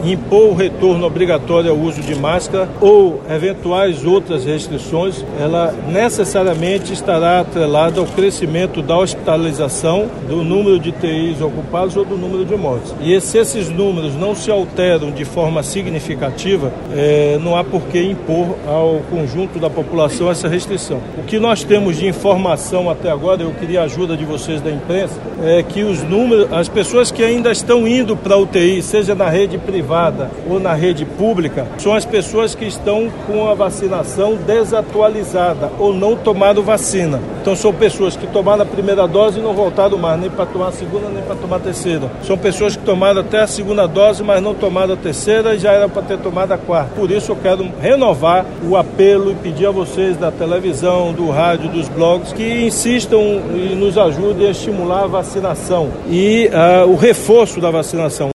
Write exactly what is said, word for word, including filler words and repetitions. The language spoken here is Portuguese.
impor o retorno obrigatório ao uso de máscara ou eventuais outras restrições, ela necessariamente estará atrelada ao crescimento da hospitalização, do número de U T Is ocupados ou do número de mortes. E se esses números não se alteram de forma significativa, é, não há por que impor ao conjunto da população essa restrição. O que nós temos de informação até agora, eu queria a ajuda de vocês da imprensa, é que os números, as pessoas que ainda estão indo para a U T I, seja na rede privada ou na rede pública, são as pessoas que estão com a vacinação desatualizada ou não tomaram vacina. Então são pessoas que tomaram a primeira dose e não voltaram mais, nem para tomar a segunda, nem para tomar a terceira. São pessoas que tomaram até a segunda dose, mas não tomaram a terceira e já era para ter tomado a quarta. Por isso eu quero renovar o apelo e pedir a vocês da televisão, do rádio, dos blogs, que insistam e nos ajudem a estimular a vacinação e uh, o reforço da vacinação.